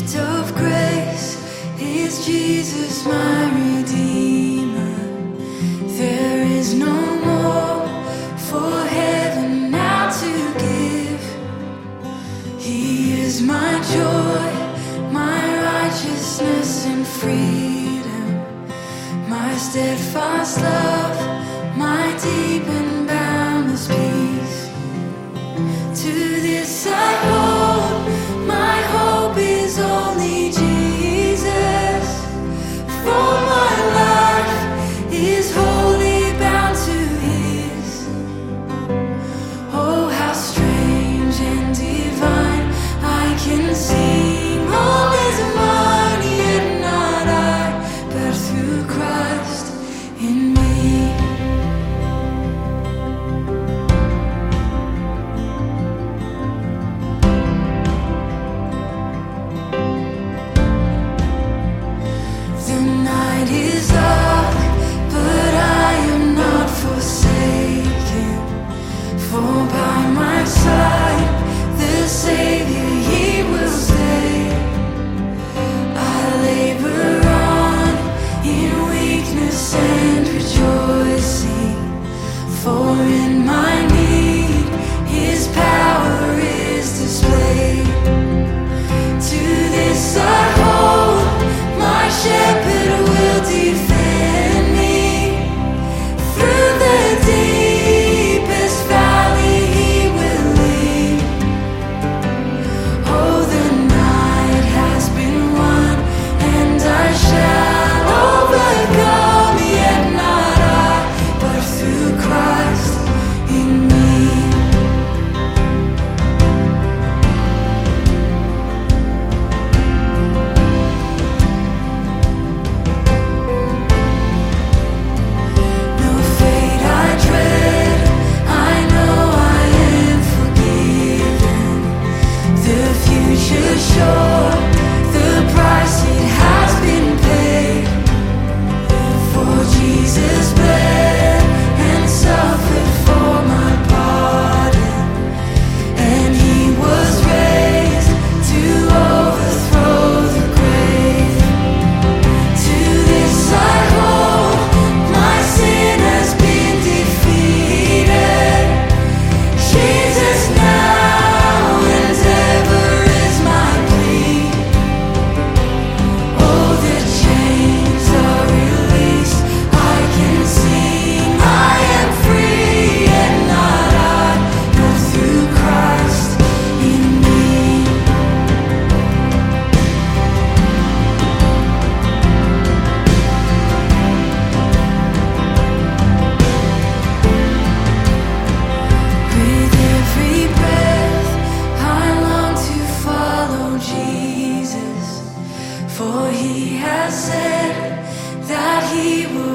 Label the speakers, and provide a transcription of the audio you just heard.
Speaker 1: Of grace is Jesus my Redeemer. There is no more for heaven now to give. He is my joy, my righteousness and freedom, my steadfast love, my deep and boundless peace. To this I hold, my hope is only Jesus. For my life is wholly bound to His. Oh, how strange and divine, I can sing all is mine, yet not I, but through Christ in me. The night is dark, but I am not forsaken. For by my side, the Savior, He will stay. I labor on in weakness and rejoicing, for in my need, His power is displayed. To this I hold, my shepherd will defend me. Through the deepest valley He will lead. Oh, the night has been won, and I shall overcome, yet not I, but through Christ in me. No fate I dread, I know I am forgiven. The future sure, the price it has been paid. For Jesus bled and suffered for my pardon, and He was raised to overthrow the grave. To this I hold, my sin has been defeated. Jesus now and ever is my plea. Oh, the chains are released, I can sing, I am free, and not I, but through Christ in me. With every breath, I long to follow Jesus, for He has said that He will